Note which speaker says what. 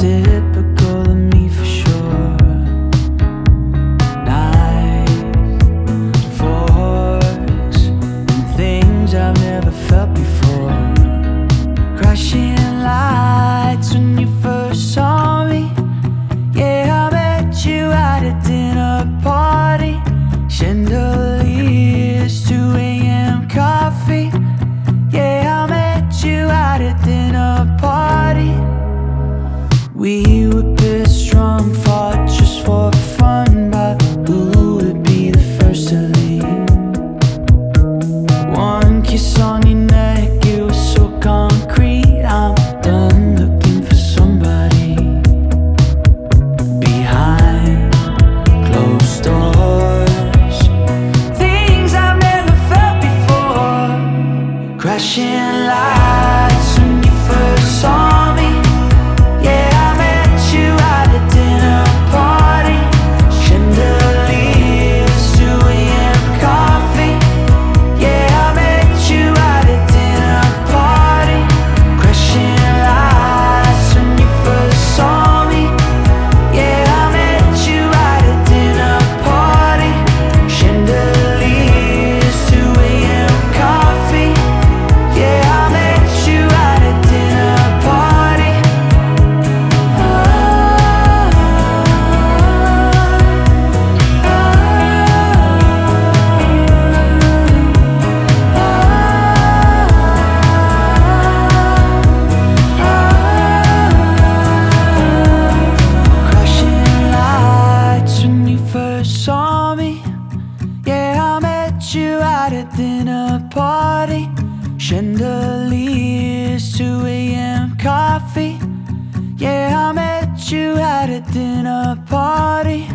Speaker 1: typical of me for sure. Knives, forks, and things I've never felt before. Crashing lights when you first saw me. Yeah, I met you at a dinner party. Chandeliers, 2 a.m. coffee. Yeah, I met you at a dinner party. We were pissed strong, fought just for fun, but who would be the first to leave? One kiss on your neck, it was so concrete. I'm done looking for somebody behind closed doors. Things I've never felt before. Crashing lights when you first saw me. Yeah, I met you at a dinner party. Chandeliers, 2 a.m. coffee. Yeah, I met you at a dinner party. Crashing lights when you first saw me. Yeah, I met you at a dinner party. Chandeliers, 2 a.m. coffee. Yeah, I met you at a dinner party. Crashing lights when you first saw me. Yeah, I met you at a dinner party. Chandeliers, 2 a.m. coffee. Yeah, I met you at a dinner party.